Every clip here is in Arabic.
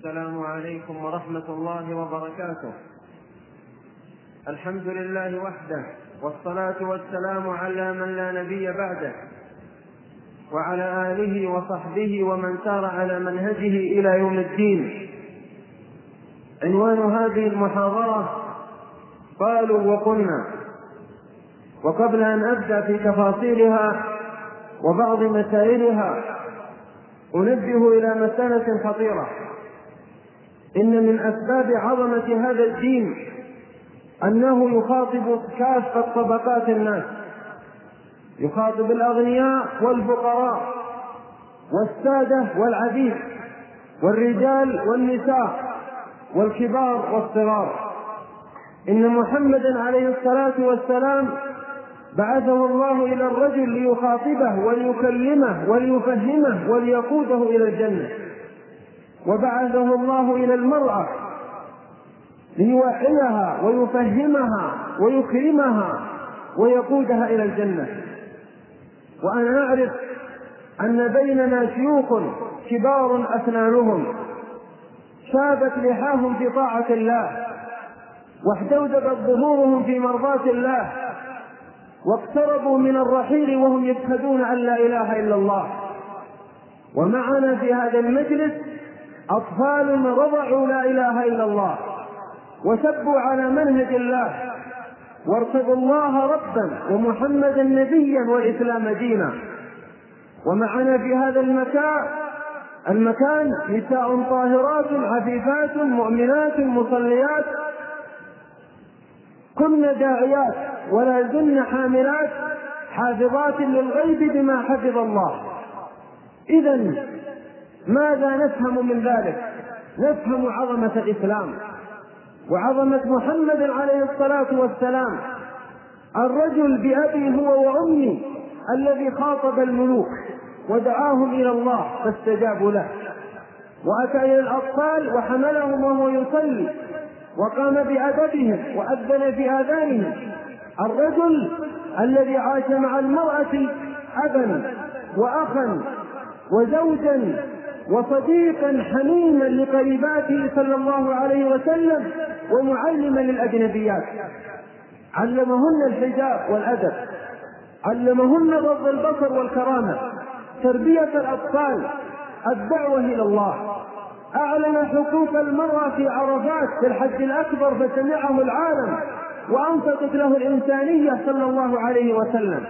السلام عليكم ورحمة الله وبركاته. الحمد لله وحده، والصلاة والسلام على من لا نبي بعده، وعلى آله وصحبه ومن سار على منهجه إلى يوم الدين. عنوان هذه المحاضرة قالوا وقلنا. وقبل أن أبدأ في تفاصيلها وبعض مسائلها أنبه إلى مسألة خطيرة. إن من أسباب عظمة هذا الدين أنه يخاطب كافة طبقات الناس، يخاطب الأغنياء والفقراء والسادة والعبيد والرجال والنساء والكبار والصغار. إن محمدا عليه الصلاة والسلام بعثه الله إلى الرجل ليخاطبه وليكلمه وليفهمه وليقوده إلى الجنة، وبعثه الله إلى المرأة ليوعيها ويفهمها ويكرمها ويقودها إلى الجنة. وأنا أعرف أن بيننا شيوخ كبار أسنانهم شابت لحاهم في طاعة الله، واحتوجبت ظهورهم في مرضاة الله، واقتربوا من الرحيل وهم يشهدون أن لا إله إلا الله. ومعنا في هذا المجلس أطفال رضعوا لا إله إلا الله وسبوا على منهج الله وارتضوا الله ربا ومحمدا نبيا والإسلام دينا. ومعنا في هذا المكان نساء طاهرات عفيفات مؤمنات مصليات كن داعيات ولا زلن حاملات حافظات للغيب بما حفظ الله. إذن ماذا نفهم من ذلك؟ نفهم عظمة الإسلام وعظمة محمد عليه الصلاة والسلام، الرجل بأبي هو وأمي الذي خاطب الملوك ودعاهم إلى الله فاستجابوا له، وأتى إلى الأطفال وحملهم وهو يصلي وقام بأدبهم وأذن في آذانهم، الرجل الذي عاش مع المرأة أبا وأخا وزوجا وصديقا حميما لقريباته صلى الله عليه وسلم ومعلما للأجنبيات، علمهن الحجاب والأدب، علمهن غض البصر والكرامة، تربية الأطفال، الدعوة إلى الله، أعلن حقوق المرأة في عرفات في الحج الأكبر فسمعه العالم وأنصتت له الإنسانية صلى الله عليه وسلم.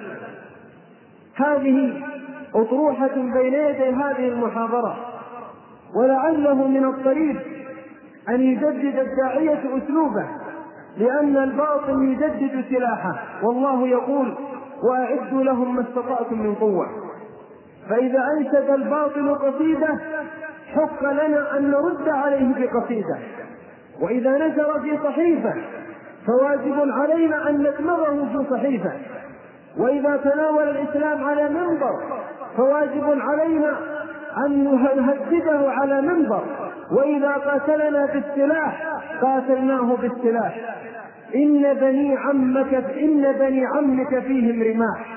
هذه أطروحة بين يدي هذه المحاضرة، ولعله من الطريف أن يجدد الداعية أسلوبه، لأن الباطل يجدد سلاحه، والله يقول وأعدوا لهم ما استطعتم من قوة. فإذا أنشد الباطل قصيدة حق لنا أن نرد عليه بقصيدة، وإذا نشر في صحيفة فواجب علينا أن نكمره في صحيفة، وإذا تناول الإسلام على منبر فواجب علينا أن نهدده على منبر، وإذا قاتلنا بالسلاح قاتلناه بالسلاح. إن بني عمك فيهم رماح.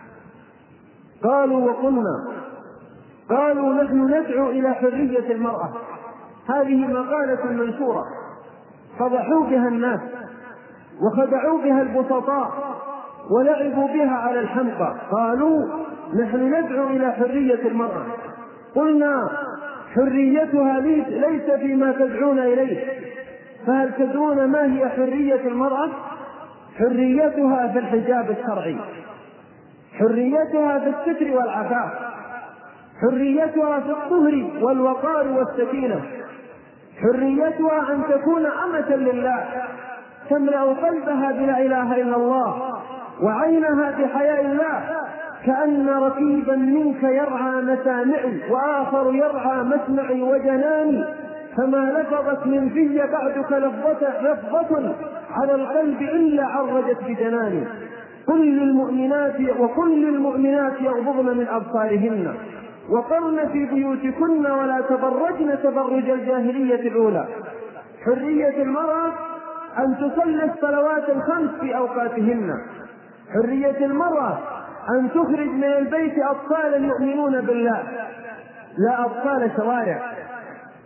قالوا وقلنا. قالوا نحن ندعو إلى حرية المرأة. هذه مقالة منشورة فضحوا بها الناس وخدعوا بها البسطاء ولعبوا بها على الحمقى. قالوا نحن ندعو إلى حرية المرأة. قلنا حريتها ليس فيما تدعون إليه، فهل تدرون ما هي حرية المرأة؟ حريتها في الحجاب الشرعي، حريتها في الستر والعفاف، حريتها في الطهر والوقار والسكينة، حريتها أن تكون أمة لله تملأ قلبها بلا إله إلا الله وعينها بحياء الله، كأن ركيبا منك يرعى مسامعي وآخر يرعى مسمعي وجناني، فما لفظت من في بعدك لفظة على القلب إلا عرجت بجناني. كل المؤمنات يغضضن من أبصارهن وقرن في بيوتكن ولا تبرجن تبرج الجاهلية الأولى. حرية المرأة أن تصلي الصلوات الخمس في أوقاتهن. حرية المرأة أن تخرج من البيت أطفالا يؤمنون بالله لا أطفال شوارع.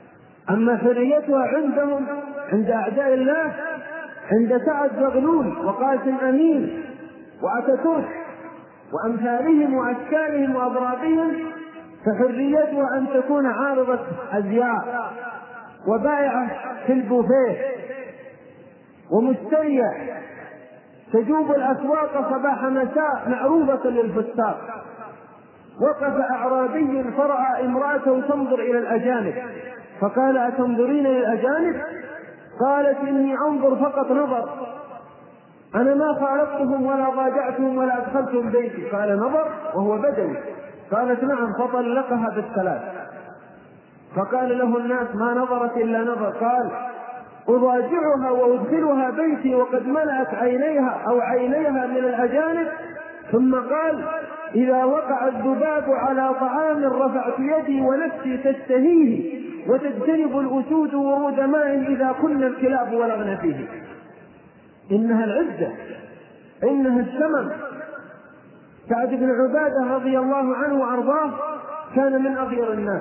أما حريتها عندهم عند أعداء الله، عند سعد زغلول وقاسم أمين وأتاتورك وأمثالهم وأشكالهم وأضرابهم، فحريتها أن تكون عارضة أزياء وبائعة في البوفيه ومشترية تجوب الأسواق صباح مساء معروضة للفساق. وقف أعرابي فرأى امرأته تنظر إلى الأجانب فقال: أتنظرين للأجانب؟ قالت: إني أنظر فقط نظر، أنا ما خالفتهم ولا ضاجعتهم ولا أدخلتهم بيتي. قال: نظر وهو بدوي؟ قالت: نعم. فطلقها بالثلاث. فقال له الناس: ما نظرت إلا نظر. قال: أضاجعها وأدخلها بيتي وقد ملأت عينيها أو عينيها من الأجانب. ثم قال: إذا وقع الذباب على طعام رفعت يدي ونفسي تشتهيه وتجتنب الأسود ورود ماء إذا كنا الكلاب ولغن فيه. إنها العزة، إنها الشمم. سعد بن عبادة رضي الله عنه وأرضاه كان من أغير الناس.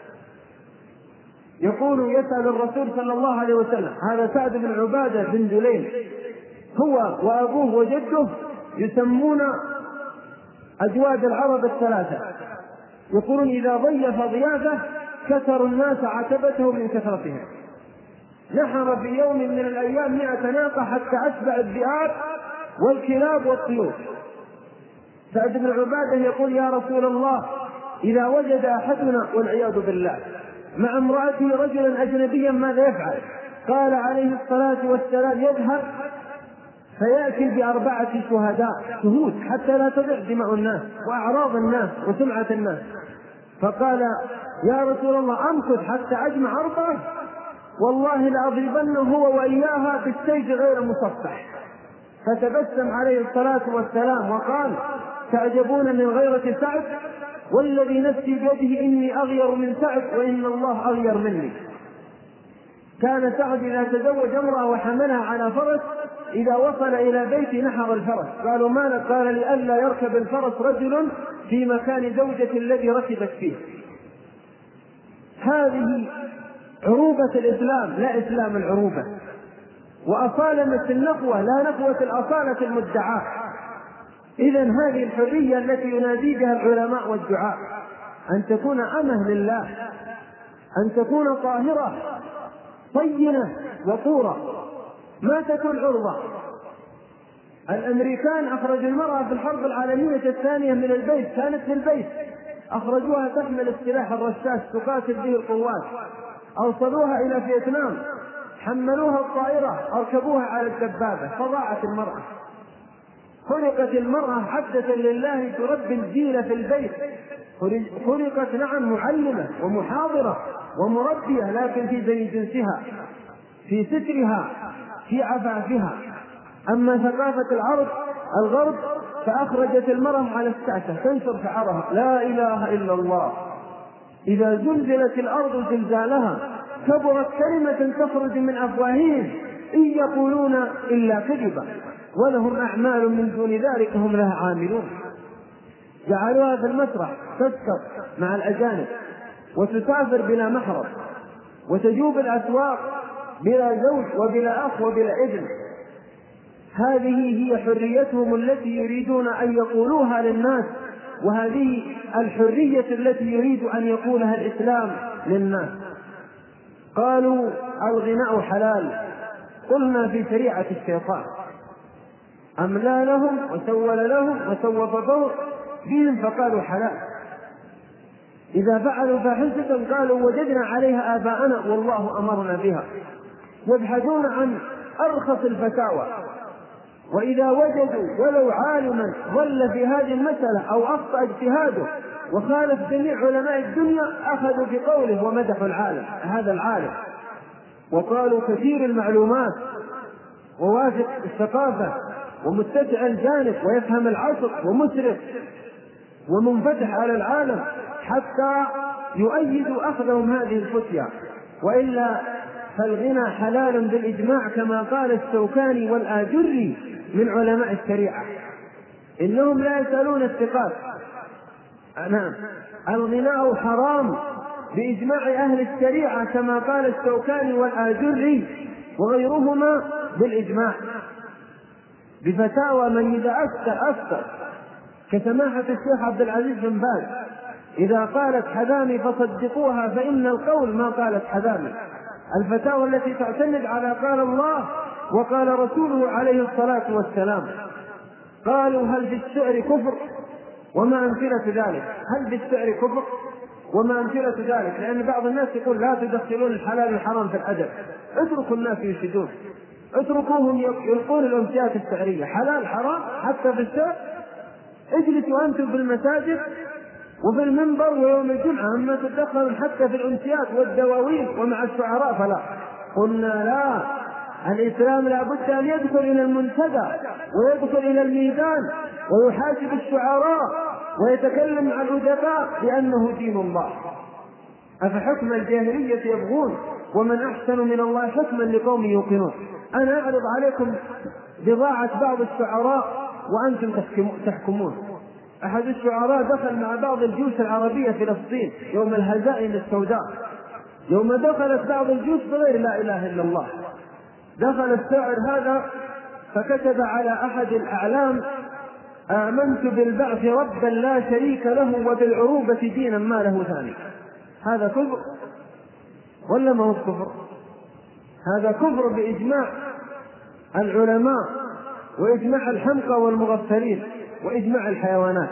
يقول يسأل الرسول صلى الله عليه وسلم، هذا سعد بن عبادة بن دليل، هو وأبوه وجده يسمون أجواد العرب الثلاثة. يقولون إذا ضيف ضيافة كسروا الناس عتبته من كثرتهم. نحر في يوم من الأيام 100 ناقة حتى أشبع الذئاب والكلاب والطيور. سعد بن عبادة يقول: يا رسول الله، إذا وجد أحدنا والعياذ بالله مع امرأته رجلا أجنبيا ماذا يفعل؟ قال عليه الصلاة والسلام: يذهب فيأتي ب4 شهود حتى لا تضيع دماء الناس وأعراض الناس وسمعة الناس. فقال: يا رسول الله، أمكث حتى أجمع 4؟ والله لأضربنه هو وإياها بالسيف غير مصفح. فتبسم عليه الصلاة والسلام وقال: تعجبون من غيرة سعد؟ والذي نفسي بيده إني أغير من سعد وإن الله أغير مني. كان سعد إذا تزوج امرأة وحملها على فرس إذا وصل إلى بيت نحر الفرس. قالوا: ما لك؟ قال: لئلا يركب الفرس رجل في مكان زوجة الذي ركبت فيه. هذه عروبة الإسلام، لا إسلام العروبة، وأصالة النخوة لا نخوة الأصالة المدعاة. إذن هذه الحرية التي ينادي بها العلماء والدعاء، أن تكون أمة لله، أن تكون طاهرة طينة وطورة، ما تكون عرضة. الأمريكان أخرجوا المرأة في الحرب العالمية الثانية من البيت، كانت في البيت، أخرجوها تحمل السلاح الرشاش تقاتل به القوات، أوصلوها إلى فيتنام، حملوها الطائرة، أركبوها على الدبابة، فضاعت المرأة. خلقت المرأة عبدة لله تربي الجيل في البيت، خلقت نعم معلمة ومحاضرة ومربية، لكن في زي جنسها، في سترها، في عفافها. أما ثقافة الغرب فأخرجت المرأة على السعة تنشر شعرها: لا إله إلا الله. إذا زلزلت الأرض زلزالها كبرت كلمة تخرج من أفواههم إن يقولون إلا كذبا ولهم أعمال من دون ذلك هم لها عاملون. جعلوها في المسرح تسكر مع الأجانب وتسافر بلا محرم وتجوب الأسواق بلا زوج وبلا أخ وبلا ابن. هذه هي حريتهم التي يريدون أن يقولوها للناس، وهذه الحرية التي يريد أن يقولها الإسلام للناس. قالوا: الغناء حلال. قلنا: في شريعة الشيطان أملى لهم وسول لهم وسوف بهم فقالوا حلال. إذا فعلوا فاحشة قالوا: وجدنا عليها آباءنا والله أمرنا بها. يبحثون عن أرخص الفتاوى، وإذا وجدوا ولو عالما ضل في هذه المسألة أو أخطأ اجتهاده وخالف جميع علماء الدنيا أخذوا بقوله ومدحوا هذا العالم، وقالوا: كثير المعلومات ووافق الثقافة ومتسع الجانب ويفهم العصر ومسرف ومنفتح على العالم، حتى يؤيدوا أخذهم هذه الفتية. وإلا فالغنى حلال بالإجماع كما قال الشوكاني والآجري من علماء الشريعة، إنهم لا يسألون الثقات. نعم، الغناء حرام بإجماع أهل الشريعة كما قال الشوكاني والآجري وغيرهما بالإجماع، بفتاوى من إذا أفتى كسماحة الشيخ عبد العزيز بن باز إذا قالت حذامي فصدقوها فإن القول ما قالت حذامي. الفتاوى التي تعتمد على قال الله وقال رسوله عليه الصلاة والسلام. قالوا هل بالسعر كفر وما أمثلة ذلك؟ هل بالسعر كفر وما أمثلة ذلك؟ لأن بعض الناس يقول لا تدخلون الحلال والحرام في الأدب، اتركوا الناس ينشدون، اتركوهم يلقون الأمسيات السعرية، حلال حرام حتى في السعر. اجلسوا أنتم في المساجد وفي المنبر ويوم الجمعة، أما تدخلون حتى في الأمسيات والدواوين ومع الشعراء فلا. قلنا لا، الإسلام لا بد أن يدخل إلى المنتدى ويدخل إلى الميدان ويحاسب الشعراء ويتكلم مع الأدباء لأنه دين الله. أفحكم الجاهلية يبغون ومن أحسن من الله حكما لقوم يوقنون. أنا أعرض عليكم بضاعة بعض الشعراء وأنتم تحكمون. أحد الشعراء دخل مع بعض الجيوش العربية في فلسطين يوم الهزائم السوداء، يوم دخلت بعض الجيوش بغير لا إله إلا الله، دخل الشاعر هذا فكتب على أحد الأعلام: آمنت بالبعث ربا لا شريك له وبالعروبة دينا ما له ثاني. هذا كفر ولا ما هو كفر؟ هذا كفر بإجماع العلماء وإجماع الحمقى والمغفلين وإجماع الحيوانات.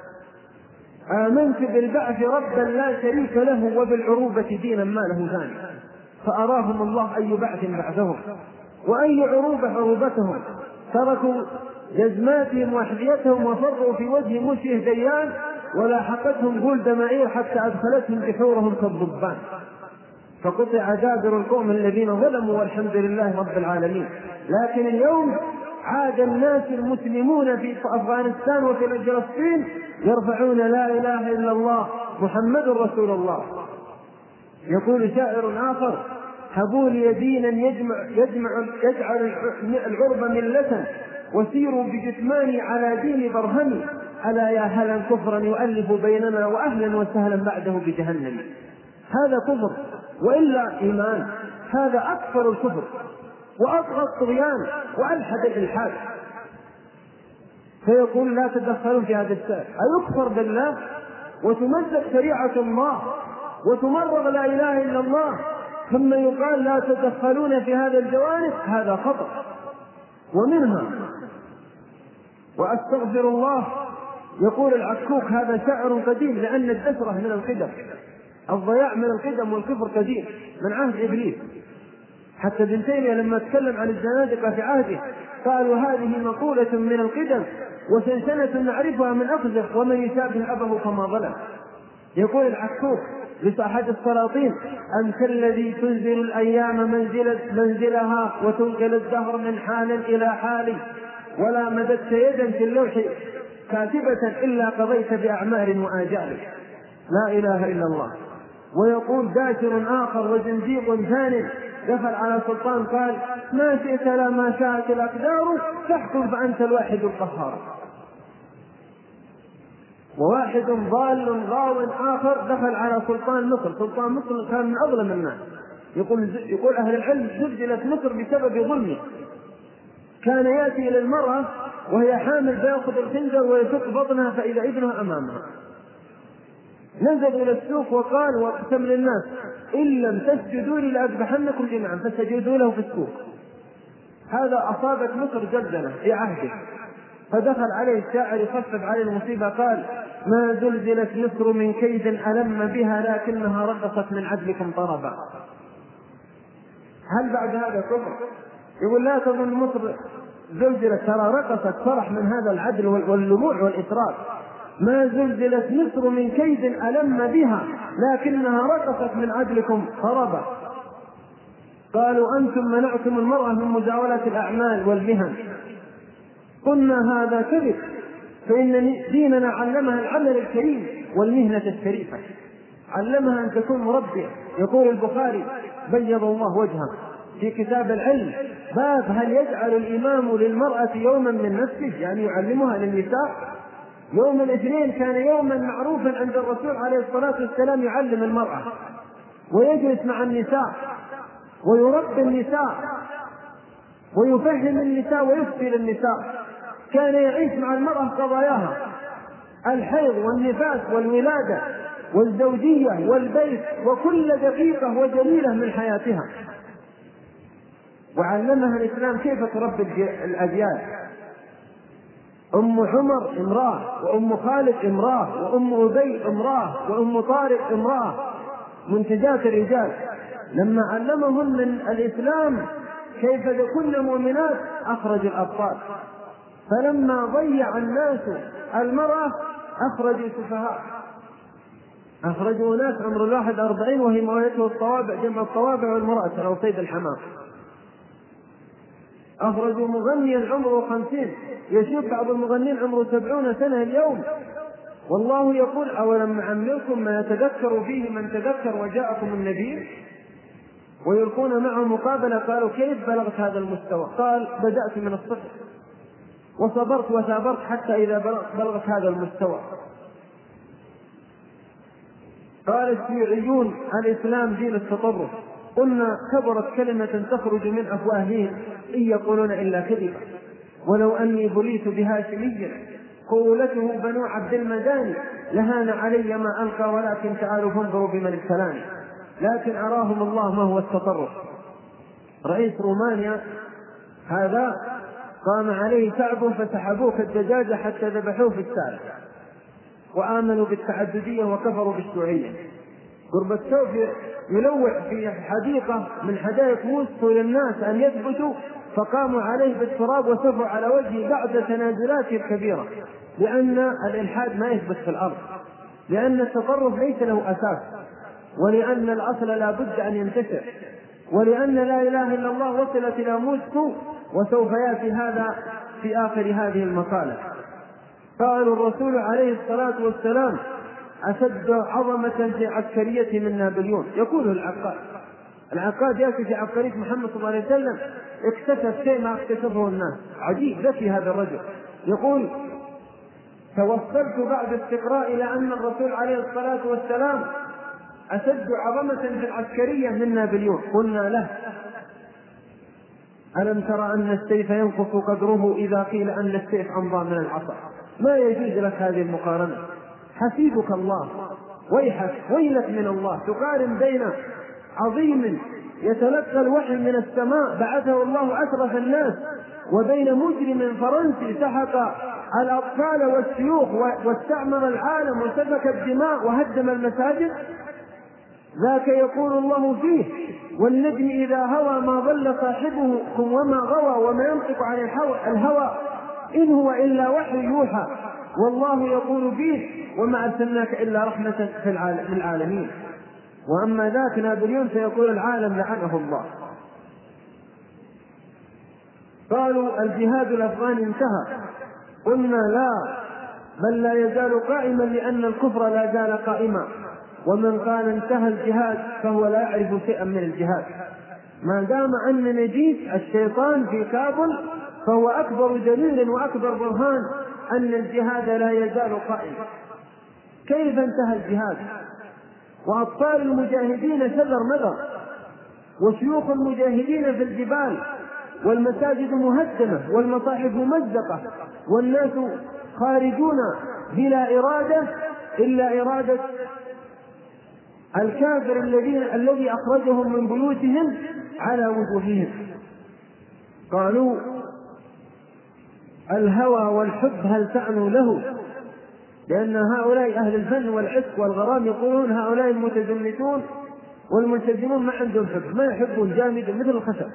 آمنت بالبعث ربا لا شريك له وبالعروبة دينا ما له ثاني. فأراهم الله أي بعث بعثهم وأي عروبة عروبتهم، تركوا جزماتهم وأحذيتهم وفروا في وجه مشيه ديان ولاحقتهم غول دمائر حتى أدخلتهم بحورهم كالضبان، فقطع دابر القوم الذين ظلموا والحمد لله رب العالمين. لكن اليوم عاد الناس المسلمون في أفغانستان وفي فلسطين يرفعون لا إله إلا الله محمد رسول الله. يقول شاعر آخر: هبوا لي دينا يجعل العرب ملة وسيروا بجثماني على دين برهمي، ألا يا هلا كفرا يؤلف بيننا وأهلا وسهلا بعده بجهنم. هذا كفر وإلا إيمان، هذا أكثر الكفر وأطغى الطغيان وألحد الإلحاد. فيقول لا تدخلون في هذا الشأن، أيكفر بالله وتمزق شريعة الله وتمرغ لا إله إلا الله ثم يقال لا تدخلون في هذا الجوانب؟ هذا خطأ. ومنها وأستغفر الله، يقول العكوك: هذا شعر قديم لأن الدسرة من القدم، الضياع من القدم والكفر قديم من عهد إبليس. حتى ابن تيمية لما تكلم عن الزنادقة في عهده قالوا هذه مقولة من القدم وسنسنة نعرفها من أخزق ومن يشابه أبه فما ظلم. يقول العكوك لصاحب السلاطين: أنت الذي تنزل الأيام منزلها وتنقل الدهر من حال إلى حال، ولا مددت يدا في اللوح كاتبة إلا قضيت بأعمار وآجال. لا إله إلا الله. ويقول داشر آخر وزنديق ثاني دخل على سلطان قال: ما شئت لا ما شاءت الأقدار تحكم فأنت الواحد القهار. وواحد ضال غاو آخر دخل على سلطان مصر، سلطان مصر كان من أظلم الناس، يقول أهل العلم زلزلت مصر بسبب ظلمه. كان يأتي إلى المرأة وهي حامل فيأخذ الخنجر ويشق بطنها فإذا ابنها أمامها. نزل إلى السوق وقال واقسم للناس: إن لم تسجدوا لي لأذبحنكم جميعا، فسجدوا له في السوق. هذا أصابت مصر زلزلة في عهده، فدخل عليه الشاعر يخفف عليه المصيبة قال: ما زلزلت مصر من كيد ألم بها لكنها رقصت من عدلكم طربا. هل بعد هذا كفر؟ يقول لا تظن مصر زلزلت، ترى رقصت فرح من هذا العدل واللموع والإسراف. ما زلزلت مصر من كيد ألم بها لكنها رقصت من عدلكم طربا. قالوا أنتم منعتم المرأة من مزاولة الأعمال والمهن. قلنا هذا كذب، فإن ديننا علمها العمل الكريم والمهنة الشريفة، علمها أن تكون مربية. يقول البخاري بيض الله وجهه في كتاب العلم باب: هل يجعل الإمام للمرأة يوما من نفسه، يعني يعلمها للنساء. يوم الاثنين كان يوما معروفا عند الرسول عليه الصلاة والسلام يعلم المرأة، ويجلس مع النساء ويربي النساء ويفهم النساء ويفتي للنساء. كان يعيش مع المرأة قضاياها: الحيض والنفاس والولادة والزوجية والبيت وكل دقيقة وجليلة من حياتها. وعلمها الإسلام كيف تربي الأجيال. أم عمر امرأة، وأم خالد امرأة، وأم أبي امرأة، وأم طارق امرأة، منتجات الرجال. لما علمهم من الإسلام كيف كن مؤمنات أخرج الأبطال. فلما ضيع الناس المرأة أخرجوا سفهاء، أخرجوا ناس عمر 41 وهي موالته الطوابع، جمع الطوابع والمرأة أو صيد الحمام. أخرجوا مغنيا عمره 50، يشوف بعض المغنين عمره 70 سنة اليوم. والله يقول: أولم نعمركم ما يتذكر فيه من تذكر وجاءكم النذير. ويلقون معه مقابلة: قالوا: كيف بلغت هذا المستوى؟ قال: بدأت من الصفر وصبرت وثابرت حتى إذا بلغت هذا المستوى. قال الشيوعيون: الإسلام دين التطرف. قلنا: كبرت كلمة تخرج من أفواههم إن يقولون إلا كذبا. ولو أني بليت بهاشميا قولته بنو عبد المداني لهان علي ما ألقى، ولكن تعالوا فانظروا بمن ابتلاني. لكن أراهم الله ما هو التطرف. رئيس رومانيا هذا قام عليه شعب فسحبوه كالدجاجة حتى ذبحوه في السالة، وآمنوا بالتعددية وكفروا بالشيوعية. غورباتشوف يلوح في حديقة من حدائق موسكو للناس أن يثبتوا، فقاموا عليه بالتراب وسفوا على وجهه بعد تنازلاته الكبيرة، لأن الإلحاد ما يثبت في الأرض، لأن التطرف ليس له أساس، ولأن الأصل لا بد أن ينتشر، ولأن لا إله إلا الله وصلت إلى موسكو. وسوف يأتي هذا في آخر هذه المقالة. قالوا: الرسول عليه الصلاة والسلام أشد عظمة في عسكرية من نابليون. يقوله العقاد يأتي في عبقرية محمد صلى الله عليه وسلم: اكتشف شيء ما اكتشفه الناس. عجيب ذكي هذا الرجل. يقول: توصلت بعد استقراء إلى أن الرسول عليه الصلاة والسلام أشد عظمة في العسكرية من نابليون. قلنا له: ألم ترى أن السيف ينقص قدره إذا قيل أن السيف أمضى من العصا؟ ما يجوز لك هذه المقارنة، حسيبك الله، ويحك ويلك من الله تقارن بين عظيم يتلقى الوحي من السماء بعثه الله أشرف الناس، وبين مجرم فرنسي سحق الأطفال والشيوخ واستعمر العالم وسفك الدماء وهدم المساجد. ذاك يقول الله فيه: والنجم إذا هوى ما ضل صاحبكم وما غوى وما ينطق عن الهوى إن هو إلا وحي يوحى. والله يقول فيه: وما أرسلناك إلا رحمة للعالمين. وأما ذاك نابليون فيقول: العالم لعنه الله. قالوا: الجهاد الأفغاني انتهى. قلنا: لا، بل لا يزال قائما، لأن الكفر لا زال قائما. ومن قال انتهى الجهاد فهو لا يعرف شيئا من الجهاد. ما دام أن نجيس الشيطان في كابل فهو أكبر دليل وأكبر برهان أن الجهاد لا يزال قائما. كيف انتهى الجهاد وأطفال المجاهدين شذر مذر، وشيوخ المجاهدين في الجبال، والمساجد مهدمة والمصاحف ممزقة، والناس خارجون بلا إرادة إلا إرادة الكافر الذي أخرجهم من بيوتهم على وجوههم. قالوا: الهوى والحب هل تعنوا له؟ لأن هؤلاء أهل الفن والعشق والغرام يقولون: هؤلاء المتزمتون والملتزمون ما عندهم حب، ما يحبون جامد مثل الخشب،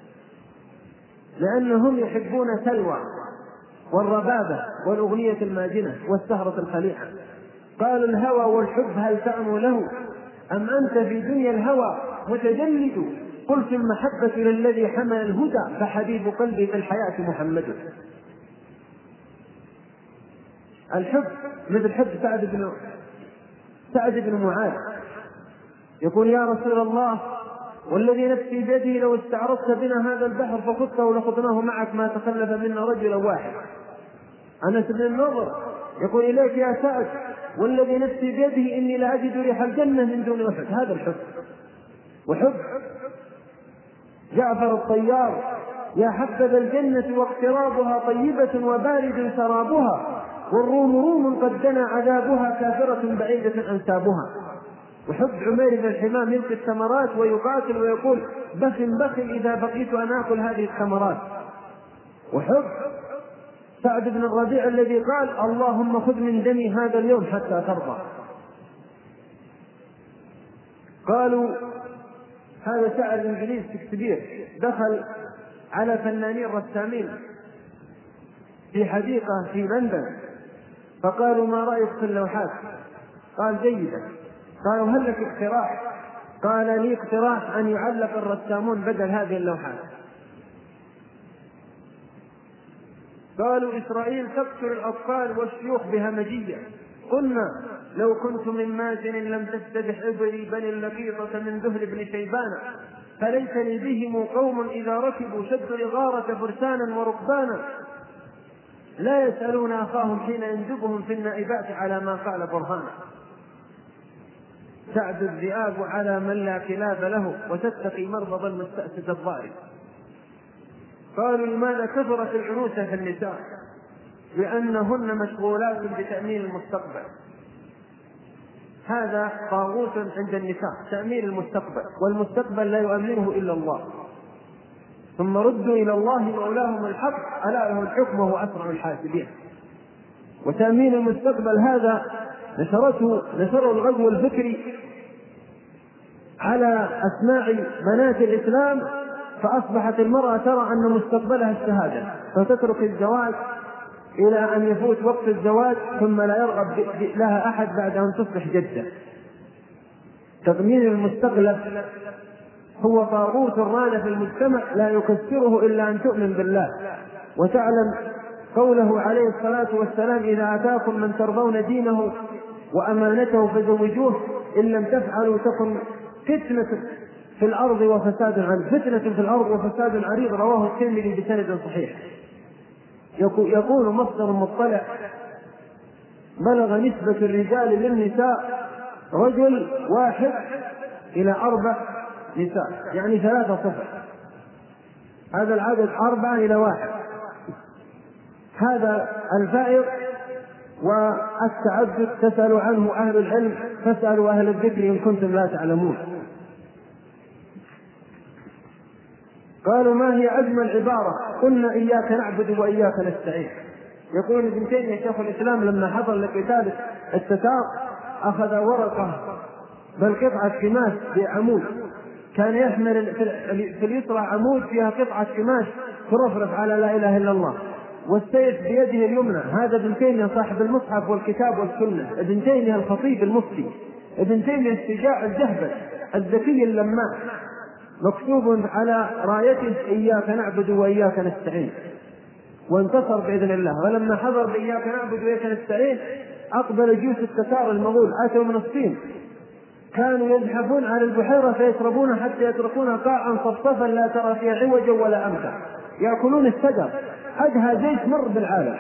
لأنهم يحبون سلوى والربابة والأغنية الماجنة والسهرة الخليعة. قال: الهوى والحب هل تعنوا له؟ أم أنت في دنيا الهوى متجلد؟ قلت: المحبة للذي حمل الهدى، فحبيب قلبي في الحياة محمد. الحب مثل حب سعد بن معاذ، يقول: يا رسول الله، والذي نفسي بيده لو استعرضت بنا هذا البحر فخذته لخذناه معك ما تخلف منا رجلا واحد. أنس بن النضر يقول إليك يا سعد والذي نفسي بيده إني لأجد ريح الجنة من دون أحد. هذا الحب. وحب جعفر الطيار: يا حبذا الجنة واقترابها طيبة وبارد شرابها، والروم روم قد دنا عذابها، كافرة بعيدة أنسابها. وحب عمير بن الحمام يلقي الثمرات ويقاتل ويقول: بخ بخ إذا بقيت أن آكل هذه الثمرات. وحب سعد بن الربيع الذي قال: اللهم خذ من دمي هذا اليوم حتى ترضى. قالوا هذا شاعر إنجليزي شكسبير دخل على فنانين رسامين في حديقة في لندن، فقالوا: ما رأيك في اللوحات؟ قال: جيدة. قالوا: هل لك اقتراح؟ قال: لي اقتراح أن يعلق الرسامون بدل هذه اللوحات. قالوا: إسرائيل تقتل الأطفال والشيوخ بهمجية. قلنا: لو كنت من مازن لم تستبح إبري بني اللقيطة من ذهل بن شيبان، فليس لي بهم قوم إذا ركبوا شدوا الإغارة فرسانا وركبانا، لا يسألون أخاهم حين يندبهم في النائبات على ما قال برهانا. تعد الذئاب على من لا كلاب له، وتتقي مرض المستأسد الضارب. قالوا: لماذا كثرت العنوسة في النساء؟ لأنهن مشغولات بتأمين المستقبل. هذا طاغوت عند النساء، تأمين المستقبل، والمستقبل لا يؤمنه إلا الله. ثم ردوا إلى الله مولاهم الحق ألا له الحكم وهو أسرع الحاسبين. وتأمين المستقبل هذا نشره الغزو الفكري على أسماع بنات الإسلام، فأصبحت المرأة ترى أن مستقبلها الشهادة، فتترك الزواج إلى أن يفوت وقت الزواج ثم لا يرغب لها أحد بعد أن تصبح جدة. تضمين المستقبل هو طاغوت ران في المجتمع لا يكسره إلا أن تؤمن بالله. وتعلم قوله عليه الصلاة والسلام: إذا أتاكم من ترضون دينه وأمانته فزوجوه، إن لم تفعلوا تكن فتنة في الأرض وفساد عريض. فتنة في الأرض وفساد عريض، رواه الترمذي بسند صحيح. يقول مصدر مطلع: بلغ نسبة الرجال للنساء رجل 1 إلى 4 نساء، يعني 3-0. هذا العدد 4 إلى 1. هذا الفائض. والتعدد تسأل عنه أهل العلم، فاسألوا أهل الذكر إن كنتم لا تعلمون. قالوا: ما هي أجمل عبارة؟ قلنا: إياك نعبد وإياك نستعين. يقول ابن تيمية شيخ الإسلام لما حضر لقتال التتار أخذ ورقة بل قطعة قماش بعمود، كان يحمل في اليسرى عمود فيها قطعة قماش ترفرف على لا إله إلا الله، والسيف بيده اليمنى. هذا ابن تيمية صاحب المصحف والكتاب والسنة، ابن تيمية الخطيب المفتي، ابن تيمية الشجاع الجهبذ الذكي اللماح، مكتوب على رايته: إياك نعبد وإياك نستعين، وانتصر بإذن الله. ولما حضر بإياك نعبد وإياك نستعين أقبل جيوش التتار المغول، أتوا من الصين، كانوا يزحفون على البحيرة فيشربون حتى يتركون قاعا صفصفا لا ترى فيها عوجا ولا أمتا، يأكلون الشجر. أدهى جيش مر بالعالم.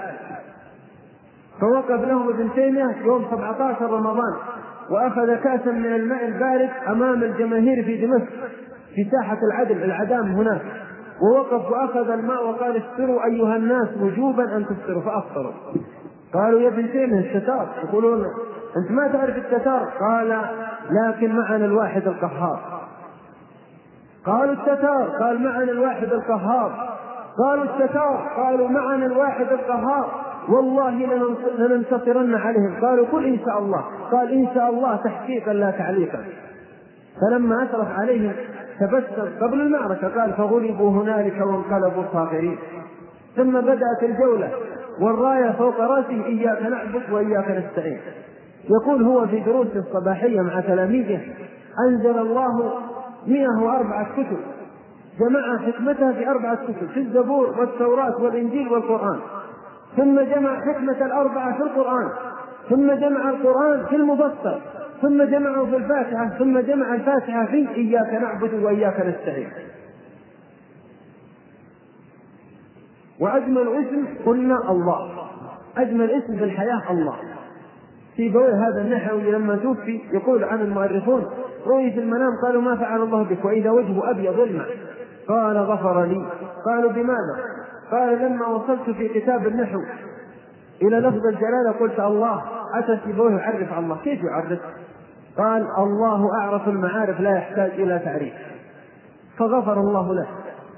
فوقف لهم ابن تيمية يوم 17 رمضان وأخذ كاسا من الماء البارد أمام الجماهير في دمشق في ساحة العدم هناك، ووقف وأخذ الماء وقال: افطروا أيها الناس وجوبا أن تفطروا، فأفطروا. قالوا: يا ابن تيمية التتار. يقولون: أنت ما تعرف التتار؟ قال: لكن معنا الواحد القهار. قالوا: التتار؟ قال: معنا الواحد القهار. قالوا: التتار؟ قالوا: معنا الواحد القهار، والله لننتصرن عليهم. قالوا: قل إن شاء الله. قال: إن شاء الله تحقيقا لا تعليقا. فلما أشرف عليهم تبسم قبل المعركة قال: فغلبوا هنالك وانقلبوا صاغرين. ثم بدأت الجولة والراية فوق رأسه: إياك نعبد وإياك نستعين. يقول هو في دروس الصباحية مع تلاميذه: أنزل الله 104 كتب، جمع حكمتها في 4 كتب، في الزبور والتوراة والإنجيل والقرآن، ثم جمع حكمة 4 في القرآن، ثم جمع القرآن في المبصر، ثم جمعه في الفاتحة، ثم جمع الفاتحة في إياك نعبد وإياك نستعين. وأجمل اسم قلنا الله. أجمل اسم في الحياة الله. سيبويه هذا النحوي لما توفي يقول عن المؤرخون: رؤي في المنام قالوا ما فعل الله بك؟ وإذا وجهه أبيض ظلمة قال غفر لي. قالوا بماذا؟ قال لما وصلت في كتاب النحو إلى لفظ الجلالة قلت الله. أتى سيبويه يعرف عن الله. كيف يعرف؟ قال الله أعرف المعارف لا يحتاج إلى تعريف، فغفر الله له.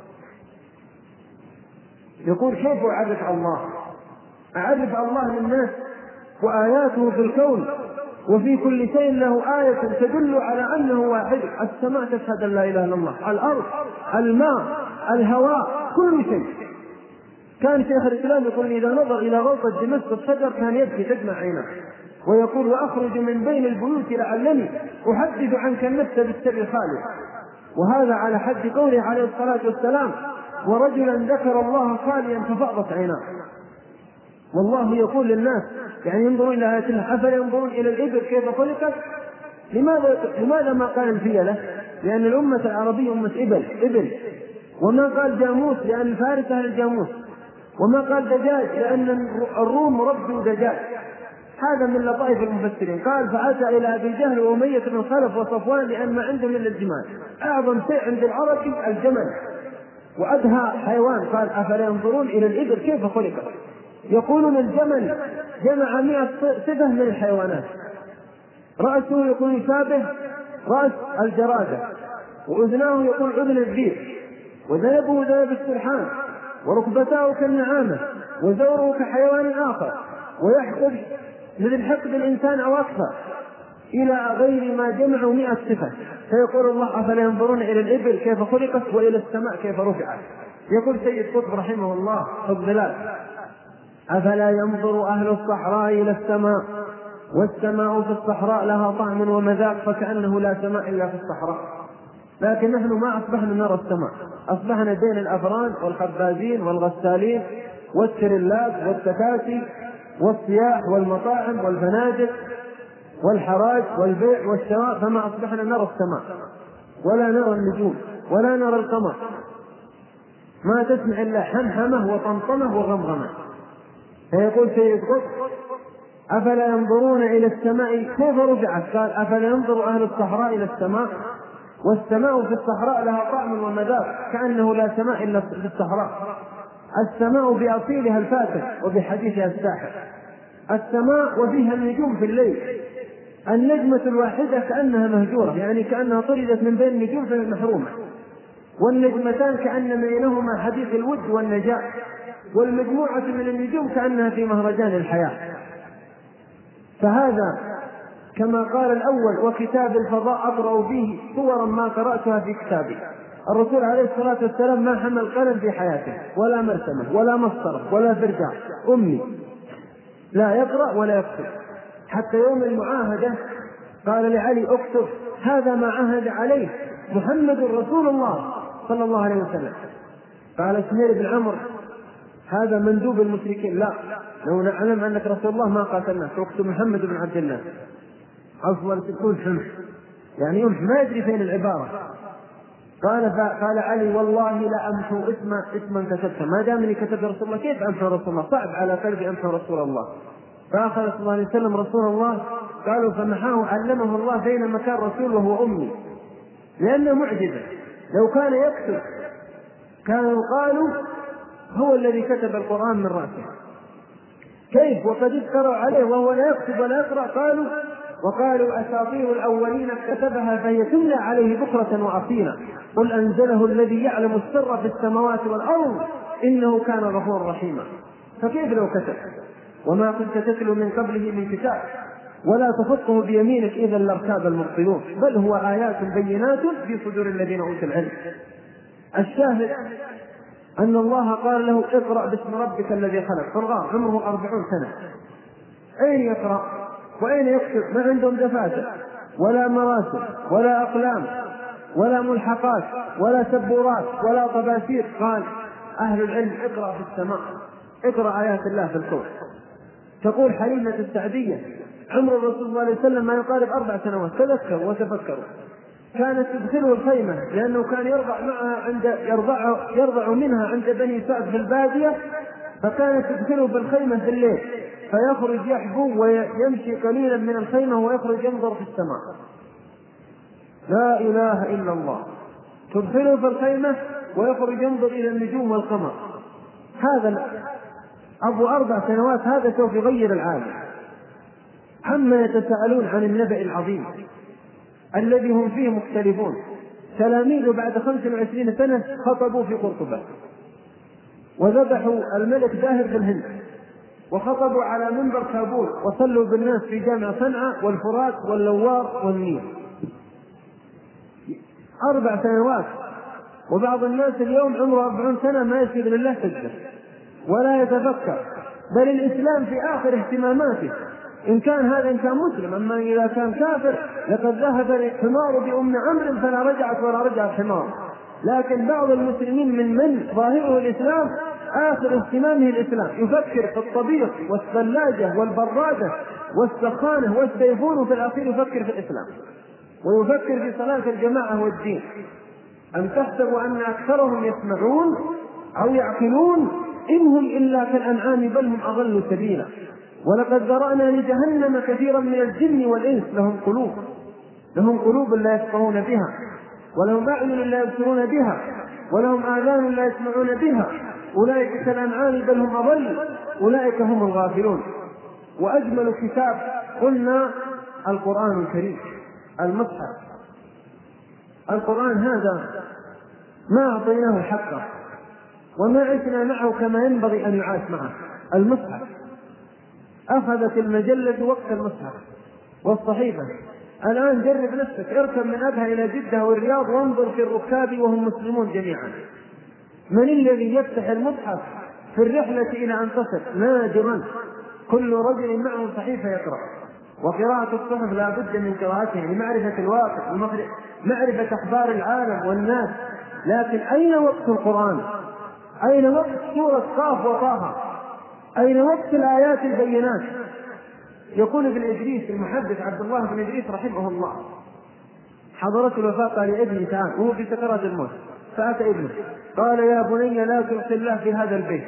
يقول كيف أعرف الله؟ أعرف الله للناس وآياته في الكون، وفي كل شيء له آية تدل على أنه واحد. السماء تشهد أن لا إله إلا الله، الأرض، الماء، الهواء، كل شيء. كان شيخ الإسلام يقول إذا نظر إلى غوطة دمشق الشجر كان يبكي تدمع عينه، ويقول وأخرج من بين البيوت لعلني أحدث عنك النفس بالسر الخالق. وهذا على حد قوله عليه الصلاة والسلام: ورجلا ذكر الله خاليا ففاضت عيناه. والله يقول للناس يعني ينظرون إلى آيات الله: أفلا ينظرون إلى الإبل كيف خلقت؟ لماذا ما قال الفيلة؟ لأن الأمة العربية أمة إبل. وما قال جاموس لأن فارس أهل الجاموس. وما قال دجاج لأن الروم ربوا دجاج. هذا من لطائف المفسرين. قال فأتى إلى أبي جهل وأمية بن خلف وصفوان لأن ما عندهم إلا الجمال. أعظم شيء عند العرب الجمل، وأدهى حيوان. قال أفلا ينظرون إلى الإبل كيف خلقت؟ يقولون الجمل جمع 100 صفة من الحيوانات. رأسه يكون يشابه رأس الجرادة، وأذناه يكون أذن الذئب، وذنبه ذنب السرحان، وركبتاه كالنعامة، وزوره كحيوان آخر، ويحقد مثل حقد الإنسان أو أكثر، إلى غير ما جمعوا 100 صفة. فيقول الله أفلا ينظرون إلى الإبل كيف خلقت وإلى السماء كيف رفعت. يقول سيد قطب رحمه الله في الظلال: أفلا ينظر أهل الصحراء إلى السماء والسماء في الصحراء لها طعم ومذاق فكأنه لا سماء إلا في الصحراء. لكن نحن ما أصبحنا نرى السماء، أصبحنا بين الأفران والخبازين والغسالين والتريلات والتكاسي والصياح والمطاعم والفنادق والحراج والبيع والشراء، فما أصبحنا نرى السماء ولا نرى النجوم ولا نرى القمر. ما تسمع إلا حمحمة وطمطمة وغمغمة. فيقول سيد قطب: أفلا ينظرون إلى السماء كيف رفعت؟ قال أفلا ينظر أهل الصحراء إلى السماء والسماء في الصحراء لها طعم ومذاق كأنه لا سماء إلا في الصحراء. السماء بأصيلها الفاتح وبحديثها الساحر. السماء وفيها النجوم في الليل. النجمة الواحدة كأنها مهجورة، يعني كأنها طردت من بين النجوم فهي محرومة. والنجمتان كأن بينهما حديث الود والنجاة. والمجموعة من النجوم كأنها في مهرجان الحياة. فهذا كما قال الأول: وكتاب الفضاء أقرأ به صورا ما قرأتها في كتابي. الرسول عليه الصلاة والسلام ما حمل قلم في حياته، ولا مرسمة ولا مسطرة ولا فرجع، أمي لا يقرأ ولا يكتب. حتى يوم المعاهدة قال لعلي: اكتب هذا ما عهد عليه محمد رسول الله صلى الله عليه وسلم. قال سمير بن عمرو: هذا مندوب المشركين، لا، لو نعلم أنك رسول الله ما قاتلناك، اكتب محمد بن عبد الله. أفضل تكون حمح، يعني يمح ما يدري فين العبارة. قال علي: والله لا أمحو اسما كتبته، ما دامني كتب رسول الله كيف أمحو رسول الله؟ صعب على قلبي أمحو رسول الله. فأخذ صلى الله عليه وسلم رسول الله. قالوا فمحاه علمه الله بين مكان رسول وهو أمي، لأنه معجزة. لو كان يكتب كانوا قالوا هو الذي كتب القرآن من رأسه. كيف وقد افتروا عليه وهو لا يكتب ولا يقرأ؟ وقالوا أساطير الأولين كتبها فهي تملى عليه بكرة وأصيلا. قل أنزله الذي يعلم السر في السماوات والأرض إنه كان غفورا رحيما. فكيف لو كتب؟ وما كنت تتلو من قبله من كتاب ولا تخطه بيمينك إذا لارتاب المبطلون، بل هو آيات بينات في صدور الذين أوتوا العلم. الشاهد أن الله قال له: اقرأ باسم ربك الذي خلق. فرغام عمره 40 سنة، أين يقرأ وأين يكتب؟ ما عندهم دفاتر ولا مراسم ولا أقلام ولا ملحقات ولا سبورات ولا طباشير. قال أهل العلم: اقرأ في السماء، اقرأ آيات الله في الكون. تقول حليمة السعدية: عمر الرسول صلى الله عليه وسلم ما يقارب 4 سنوات. تذكروا وتفكروا. كانت تدخله الخيمة لأنه كان يرضع منها عند بني سعد في البادية فكانت تدخله بالخيمة في الليل فيخرج يحبو ويمشي قليلا من الخيمة ويخرج ينظر في السماء. لا إله إلا الله. تدخله في الخيمة ويخرج ينظر إلى النجوم والقمر. هذا أبو 4 سنوات هذا سوف يغير العالم. عما يتساءلون عن النبأ العظيم الذي هم فيه مختلفون. تلاميذه بعد 25 سنة خطبوا في قرطبة، وذبحوا الملك داهر في الهند، وخطبوا على منبر كابول، وصلوا بالناس في جامع صنعاء والفرات واللوار والنيل. 4 سنوات. وبعض الناس اليوم عمره 40 سنة ما يسجد لله سجدة ولا يتفكر، بل الإسلام في آخر اهتماماته إن كان هذا إن كان مسلم. أما إذا كان كافر لقد ذهب حمار بأم عمرو فلا رجعت ولا رجع الحمار. لكن بعض المسلمين من ظاهره الإسلام آخر اهتمامه الإسلام، يفكر في الطبيخ والثلاجة والبرادة والسخانة والسيفون، وفي الأخير يفكر في الإسلام ويفكر في صلاة الجماعة والدين. أم تحسبوا أن أكثرهم يسمعون أو يعقلون؟ إنهم إلا كالأنعام بل هم أضل سبيلا. ولقد ذرأنا لجهنم كثيرا من الجن والإنس لهم قلوب لا يفقهون بها، ولهم أعين لا يبصرون بها، ولهم آذان لا يسمعون بها، أولئك كالأنعام بل هم أضل، أولئك هم الغافلون. وأجمل كتاب قلنا القرآن الكريم، المصحف. القرآن هذا ما أعطيناه حقه وما عشنا معه كما ينبغي أن يعاش معه. المصحف أخذت المجلة وقت المصحف والصحيفة. الآن جرب نفسك، اركب من أبها إلى جدة والرياض وانظر في الركاب وهم مسلمون جميعا. من الذي يفتح المصحف في الرحلة إلى أن تصل؟ نادرا. كل رجل معه صحيفة يقرأ. وقراءة الصحف لا بد من قراءتها لمعرفة الواقع ومعرفة أخبار العالم والناس. لكن أين وقت القرآن؟ أين وقت سورة قاف وطه؟ أين وقت الآيات البينات؟ يقول ابن إدريس المحدث عبد الله بن إدريس رحمه الله، حضرت الوفاة قال ابني تعال وهو في سكرات الموت، فأتى ابنه قال يا بني لا تعصي الله في هذا البيت،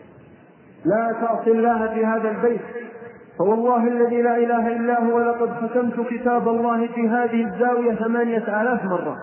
لا تعصي الله في هذا البيت، فوالله الذي لا إله إلا هو لقد ختمت كتاب الله في هذه الزاوية 8000 مرة.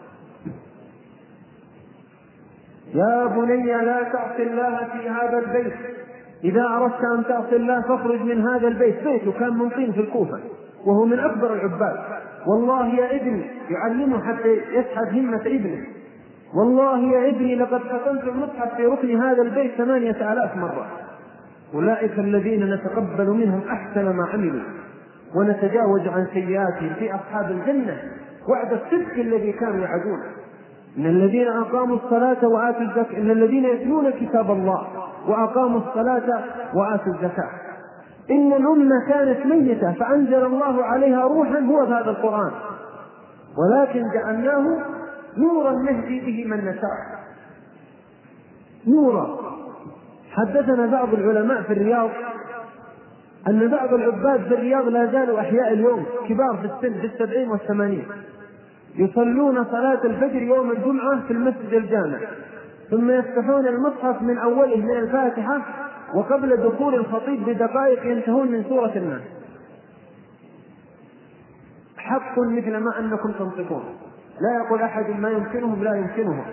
يا بني لا تعصي الله في هذا البيت، إذا أردت أن تعصي الله فاخرج من هذا البيت. بيته كان من طين في الكوفة وهو من أكبر العباد. والله يا ابني، يعلمه حتى يسحب همة ابنه، والله يا ابني لقد ختمت المصحف في ركن هذا البيت 8000 مرة. أولئك الذين نتقبل منهم أحسن ما عملوا ونتجاوز عن سيئاتهم في أصحاب الجنة وعد الصدق الذي كانوا يعدون. إن الذين أقاموا الصلاة وآتوا الزكاة، إن الذين يتلون كتاب الله وأقاموا الصلاة وآتوا الزكاة. إن الأمة كانت ميتة فأنزل الله عليها روحا هو هذا القرآن، ولكن جعلناه نورا نهدي به من نشاء. نورا. حدثنا بعض العلماء في الرياض أن بعض العباد في الرياض لا زالوا أحياء اليوم، كبار في السن في 70 و80، يصلون صلاة الفجر يوم الجمعة في المسجد الجامع، ثم يفتحون المصحف من أوله من الفاتحة، وقبل دخول الخطيب بدقائق ينتهون من سورة الناس. حق مثل ما أنكم تنطقون، لا يقول أحد ما يمكنهم لا يمكنهم.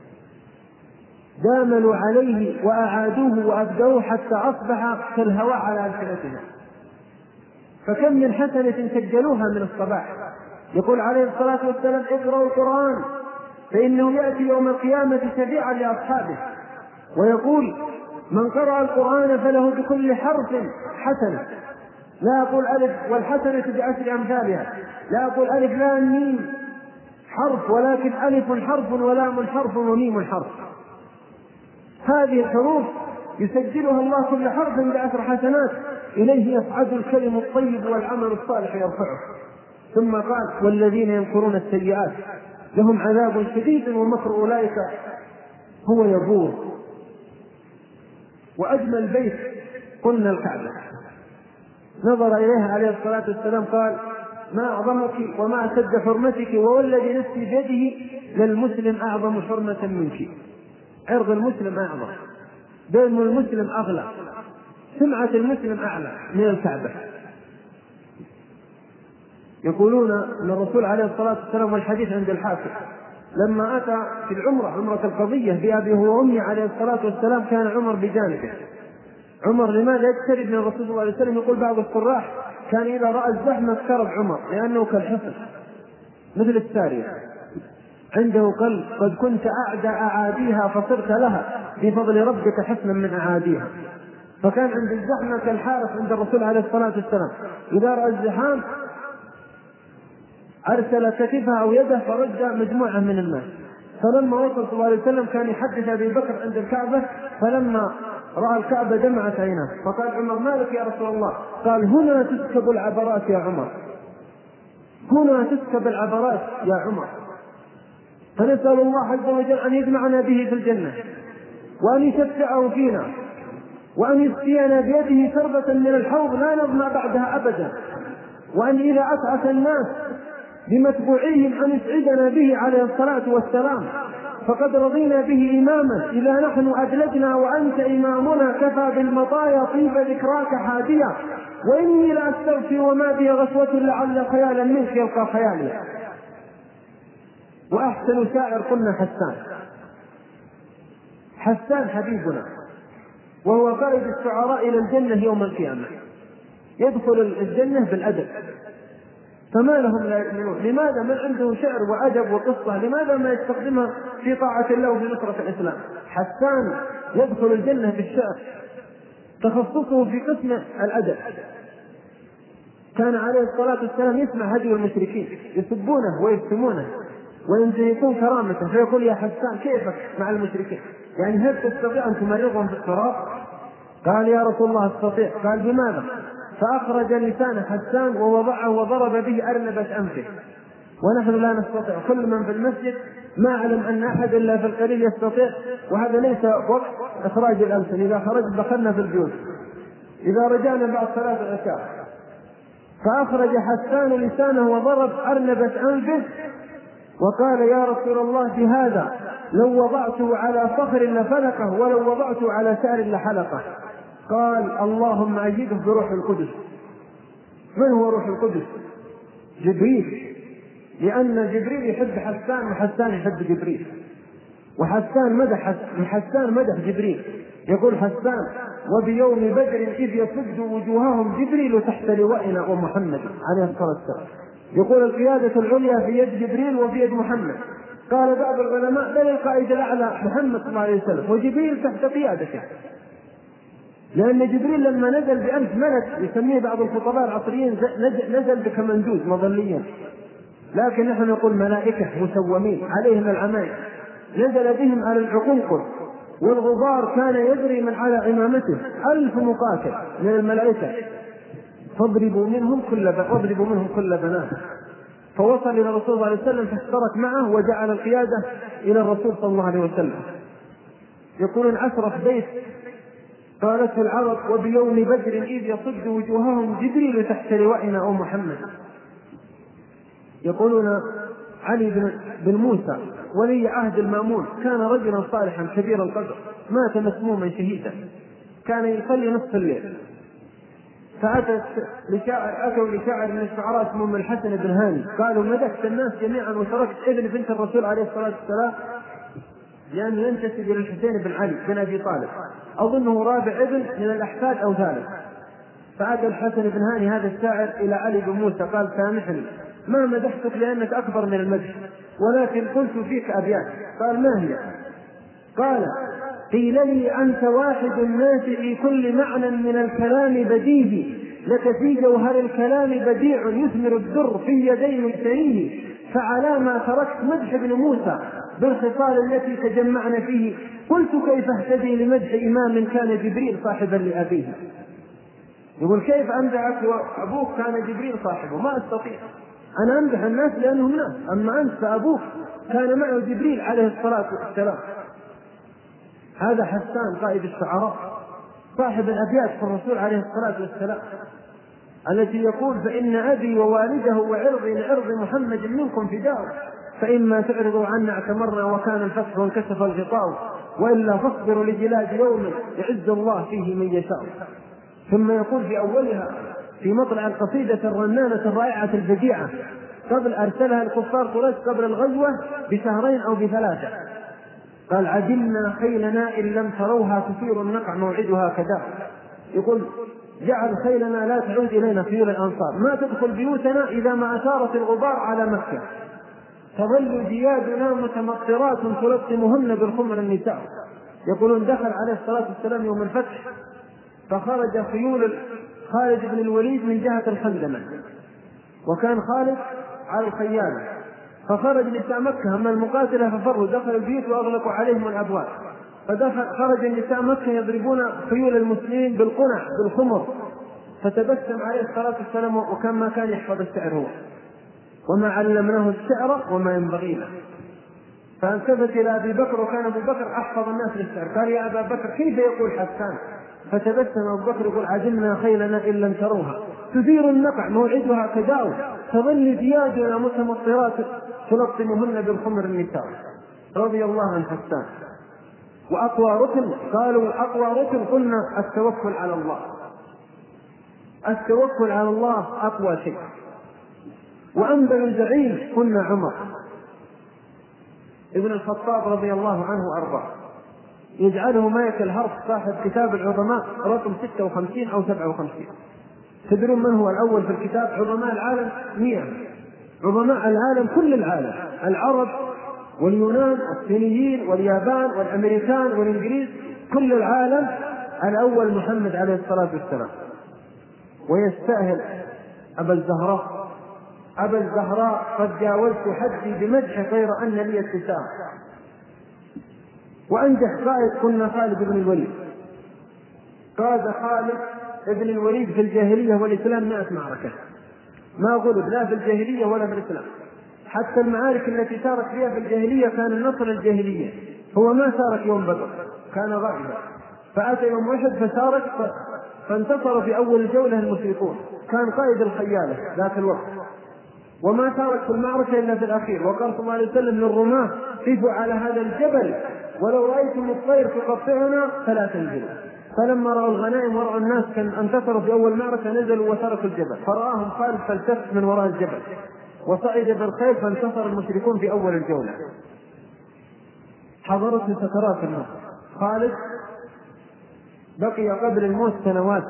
داملوا عليه وأعادوه وأبدوه حتى أصبح كالهواء على ألسنتهم. فكم من حسنة سجلوها من الصباح. يقول عليه الصلاة والسلام اقرأوا القرآن فإنه يأتي يوم القيامة شفيعا لأصحابه. ويقول من قرأ القرآن فله بكل حرف حسنة، لا أقول ألف والحسنة ب10 أمثالها، لا أقول ألف لام ميم حرف، ولكن ألف حرف ولام حرف وميم حرف. هذه الحروف يسجلها الله كل حرف ب10 حسنات، إليه يصعد الكلم الطيب والعمل الصالح يرفعه. ثم قال والذين يمكرون السيئات لهم عذاب شديد ومكر أولئك هو يبور. وأجمل بيت قلنا الكعبة، نظر إليها عليه الصلاة والسلام قال ما أعظمك وما أشد حرمتك، ووالذي نفسي بيده للمسلم أعظم حرمة منك. عرض المسلم أعظم، دم المسلم أغلى، سمعة المسلم أعلى من الكعبة. يقولون أن الرسول عليه الصلاة والسلام، والحديث عند الحاكم، لما أتى في العمرة، عمرة القضية بأبيه وأمي عليه الصلاة والسلام، كان عمر بجانبه. عمر لماذا يقترب من الرسول صلى الله عليه وسلم؟ يقول بعض الشراح كان إذا رأى الزحمة اقترب عمر، لأنه كالحصن مثل السارية، عنده قلب، قد كنت أعدى أعاديها فصرت لها بفضل ربك حسنا من أعاديها. فكان عند الزحمة كالحارس عند الرسول عليه الصلاة والسلام، إذا رأى الزحام أرسل كتفه أو يده فرد مجموعة من الناس. فلما وصل صلى الله عليه وسلم كان يحدث أبي بكر عند الكعبة، فلما رأى الكعبة دمعت عيناه، فقال عمر: ما لك يا رسول الله؟ قال: هنا تسكب العبرات يا عمر، هنا تسكب العبرات يا عمر. فنسأل الله عز وجل أن يجمعنا به في الجنة، وأن يشفعه فينا، وأن يسقينا بيده شربة من الحوض لا نظمأ بعدها أبدا، وأن إذا أسعف الناس بمتبوعيهم أن يسعدنا به عليه الصلاة والسلام، فقد رضينا به إماما. إذا نحن أدلجنا وأنت إمامنا كفى بالمطايا طيب ذكراك حاديا، وإني لأستغفي وما بي غشوة لعل خيالا منك يلقى خيالي. وأحسن شاعر قلنا حسان حبيبنا، وهو قائد الشعراء إلى الجنة يوم القيامة، يدخل الجنة بالأدب. فما لهم لا يؤمنون؟ لماذا من عنده شعر وأدب وقصة لماذا ما يستخدمها في طاعة الله وفي نصرة الإسلام؟ حسان يدخل الجنة بالشعر، تخصصه في قسم الأدب. كان عليه الصلاة والسلام يسمع هدي المشركين يسبونه ويشتمونه وينتهكون كرامته، فيقول: يا حسان كيفك مع المشركين؟ يعني هل تستطيع أن تمرغهم في التراب؟ قال: يا رسول الله استطيع. قال: بماذا؟ فأخرج لسان حسان ووضعه وضرب به أرنبة أنفه، ونحن لا نستطيع. كل من في المسجد ما أعلم أن أحد إلا في القليل يستطيع، وهذا ليس وقت إخراج الألسن، إذا خرج دخلنا في البيوت، إذا رجعنا بعد صلاة العشاء. فأخرج حسان لسانه وضرب أرنبة أنفه وقال: يا رسول الله بهذا لو وضعته على صخر لفلقه، ولو وضعته على شعر لحلقه. قال: اللهم أيده بروح القدس. من هو روح القدس؟ جبريل، لأن جبريل يحب حسان وحسان يحب جبريل، وحسان مدح جبريل. يقول حسان: وبيوم بدر إذ يسد وجوههم جبريل تحت لوائنا ومحمد عليه الصلاة والسلام. يقول القيادة العليا في يد جبريل وفي يد محمد. قال بعض العلماء: بل القائد الأعلى محمد صلى الله عليه وسلم، وجبريل تحت قيادته، لأن جبريل لما نزل بألف ملك، يسميه بعض الخطباء العصريين نزل بكمنجوز مظليين، لكن نحن نقول ملائكة مسومين عليهم العمائم، نزل بهم على العقنقل، والغبار كان يجري من على عمامته 1000 مقاتل من الملائكة، فاضربوا منهم كل بنات. فوصل إلى الرسول صلى الله عليه وسلم فاشترك معه وجعل القيادة إلى الرسول صلى الله عليه وسلم. يقولون أشرف بيت قالته العرب: وبيوم بدر إذ يصد وجوههم جبريل تحت لوائنا أو محمد. يقولون علي بن موسى ولي عهد المأمون كان رجلا صالحا كبير القدر، مات مسموما شهيدا، كان يصلي نصف الليل. أتوا لشاعر من الشعراء اسمه الحسن بن هاني، قالوا: مدحت الناس جميعا وتركت ابن بنت الرسول عليه الصلاة والسلام لأنه ينتسب إلى الحسين بن علي بن أبي طالب، أظنه رابع ابن من الأحفاد أو ثالث. فأتى الحسن بن هاني هذا الشاعر إلى علي بن موسى قال: سامحني ما مدحتك لأنك أكبر من المدح، ولكن قلت فيك أبيات. قال: ما هي؟ قال: قيل لي أنت واحد الناس في كل معنى من الكلام بديهي، لك في جوهر الكلام بديع يثمر الدر في يدي مشتريه، فعلى ما تركت مدح ابن موسى بالخصال التي تجمعنا فيه، قلت كيف اهتدي لمدح إمام كان جبريل صاحبا لأبيه. يقول: كيف أمدحك وأبوك كان جبريل صاحبه؟ ما أستطيع، أنا أمدح الناس لأنهم ناس، أما أنت فأبوك كان معه جبريل عليه الصلاة والسلام. هذا حسان قائد الشعراء صاحب الأبيات في الرسول عليه الصلاة والسلام التي يقول: فإن أبي ووالده وعرضي لعرض محمد منكم فداء، فإما تعرضوا عنا اعتمرنا وكان الفتح وانكشف الغطاء، وإلا فاصبروا لجلاد يوم يعز الله فيه من يشاء. ثم يقول في أولها في مطلع القصيدة الرنانة الرائعة البديعة قبل أرسلها الكفار قريش قبل الغزوة بشهرين أو بثلاثة، قال: عدلنا خيلنا إن لم تروها تثير النقع موعدها كذا. يقول: جعل خيلنا لا تعود إلينا خيول الأنصار، ما تدخل بيوتنا إذا ما أثارت الغبار على مكة، تظل جيادنا متمطرات تلطمهن بالخمر النساء. يقولون دخل عليه الصلاة والسلام يوم الفتح فخرج خيول خالد بن الوليد من جهة الخندمة، وكان خالد على الخيانة، فخرج نساء مكة أما المقاتلة ففروا دخلوا البيوت وأغلقوا عليهم الأبواب، خرج نساء مكة يضربون خيول المسلمين بالقنع بالخمر، فتبسم عليه الصلاة والسلام وكان ما كان يحفظ الشعر هو، وما علمناه الشعر وما ينبغي له. فالتفت إلى أبي بكر وكان أبو بكر أحفظ الناس للشعر، قال: يا أبا بكر كيف يقول حسان؟ فتبسم أبو بكر يقول: عدلنا خيلنا إن لم تروها تثير النقع موعدها كداو، تظل ثيابنا متمطرات تلطمهن بالخمر النساء. رضي الله عن حسان. وأقوى ركن قالوا أقوى ركن قلنا التوكل على الله، التوكل على الله أقوى شيء. وأنبل زعيم قلنا عمر ابن الخطاب رضي الله عنه وأرضاه، يجعله ملك الهرب صاحب كتاب العظماء رقم 56 أو 57. تدرون من هو الأول في الكتاب؟ عظماء العالم 100، عظماء العالم كل العالم، العرب واليونان والصينيين واليابان والأمريكان والإنجليز، كل العالم الأول محمد عليه الصلاة والسلام. ويستاهل أبا الزهراء قد جاوزت حدي بمدح غير أن لي اتسام. وأنجح قائد كنا خالد بن الوليد، قاد خالد بن الوليد في الجاهلية والإسلام 100 معركة، ما غلب لا في الجاهلية ولا في الإسلام. حتى المعارك التي شارك فيها في الجاهلية كان النصر الجاهلية، هو ما شارك يوم بدر، كان غائبا، فأتى يوم أحد فشارك فانتصر في أول الجولة المشركون، كان قائد الخيالة ذاك الوقت، وما شارك في المعركة إلا في الأخير. وقال صلى الله عليه وسلم للرماة: قفوا على هذا الجبل ولو رأيتم الطير تقطعنا فلا تنزلوا. فلما رأوا الغنائم ورأوا الناس كان انتصروا في أول معركة نزلوا وتركوا الجبل، فرآهم خالد فالتفت من وراء الجبل وصعد بالخيل فانتصر المشركون في أول الجولة. حضرته سكرات الموت. خالد بقي قبل الموت سنوات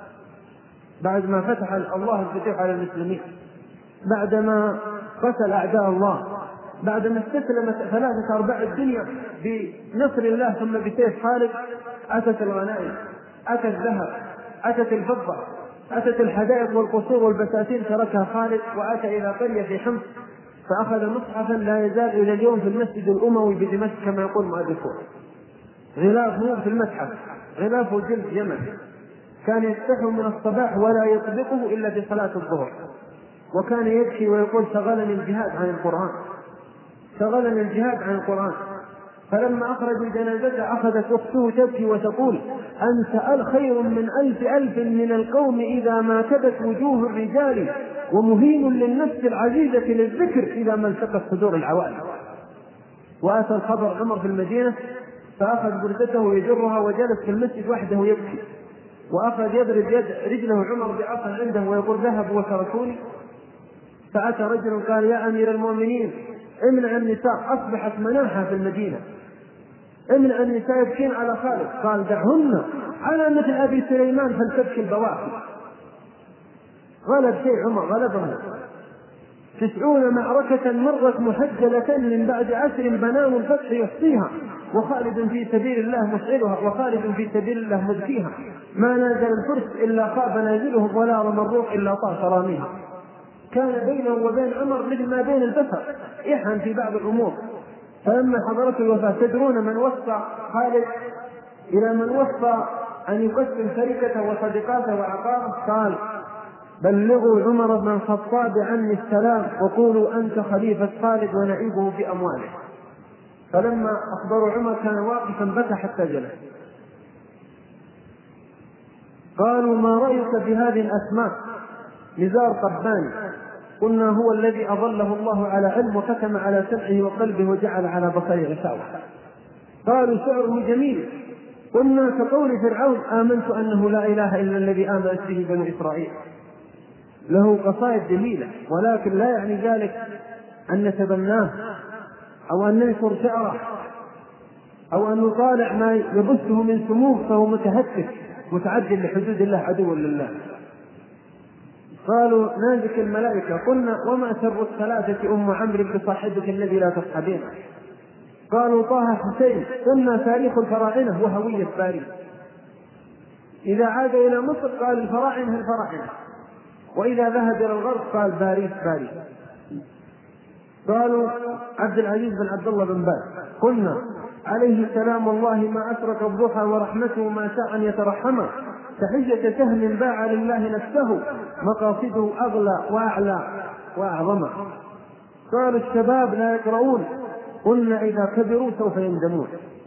بعد ما فتح الله الفتوح على المسلمين، بعدما قتل أعداء الله، بعدما استسلمت 3 أرباع الدنيا بنصر الله ثم بسيف خالد، أتت الغنائم، أتت الذهب، أتت الفضة، أتت الحدائق والقصور والبساتين، تركها خالد وأتى إلى قرية في حمص فأخذ مصحفا لا يزال إلى اليوم في المسجد الأموي بدمشق كما يقول مؤرخون، غلاف نور في المتحف، غلافه جلد جمل، كان يفتحه من الصباح ولا يطبقه إلا في صلاة الظهر، وكان يبكي ويقول: شغلني الجهاد عن القرآن، شغلني الجهاد عن القرآن. فلما أخرجوا جنازته أخذت أخته تبكي وتقول: أنت خير من 1000 من القوم إذا ما كدت وجوه الرجال، ومهين للنفس العزيزة للذكر إذا ما التقت صدور العوالم. وأتى الخبر عمر في المدينة فأخذ بردته يجرها وجلس في المسجد وحده يبكي، وأخذ يضرب رجله عمر بعصا عنده ويقول: ذهبوا وتركوني. فأتى رجل قال: يا أمير المؤمنين امنع النساء، أصبحت مناحة في المدينة، امنع النساء يبكين على خالد. قال: دعهن على مثل أبي سليمان فلتبكي البواكي. غلب شيء عمر، غلبهم 90 معركة مرت محجلة من بعد 10 بنان الفتح يحصيها، وخالد في سبيل الله مسعرها، وخالد في سبيل الله مبكيها، ما نازل الفرس إلا خاب نازلهم ولا رمى الروح إلا طاش راميها. كان بينه وبين عمر مثل ما بين البشر إحن في بعض الأمور. فلما حضرته الوفاة تدرون من وصى خالد إلى من وصى أن يقسم شركته وصدقاته وعقاره؟ قال: بلغوا عمر بن الخطاب عني السلام وقولوا أنت خليفة خالد ونعيبه في أمواله. فلما أخبروا عمر كان واقفا بكى حتى جلس. قالوا: ما رأيك بهذه الأسماء؟ نزار قباني. قلنا: هو الذي أظله الله على علم وختم على سمعه وقلبه وجعل على بصره غشاوة. قالوا شعره جميل. قلنا كقول فرعون آمنت أنه لا إله إلا الذي آمنت به بنو إسرائيل. له قصائد جميلة، ولكن لا يعني ذلك أن نتبناه أو أن ننشر شعره أو أن نطالع ما يبثه من سموم فهو متهتك متعدي لحدود الله عدو لله. قالوا نازك الملائكة. قلنا وما سر الثلاثة أم عمرو بصاحبك الذي لا تصحبين؟ قالوا طه حسين. قلنا تاريخ الفراعنة وهوية باريس. إذا عاد إلى مصر قال الفراعنة الفراعنة، وإذا ذهب إلى الغرب قال باريس باريس. قالوا عبد العزيز بن عبد الله بن باز. قلنا عليه السلام والله ما أشرك الضحى ورحمته ما شاء أن يترحمه، تحية سهم باع لله نفسه مقاصده أغلى وأعلى وأعظم. قالوا الشباب لا يقرؤون. قلنا إذا كبروا سوف يندمون.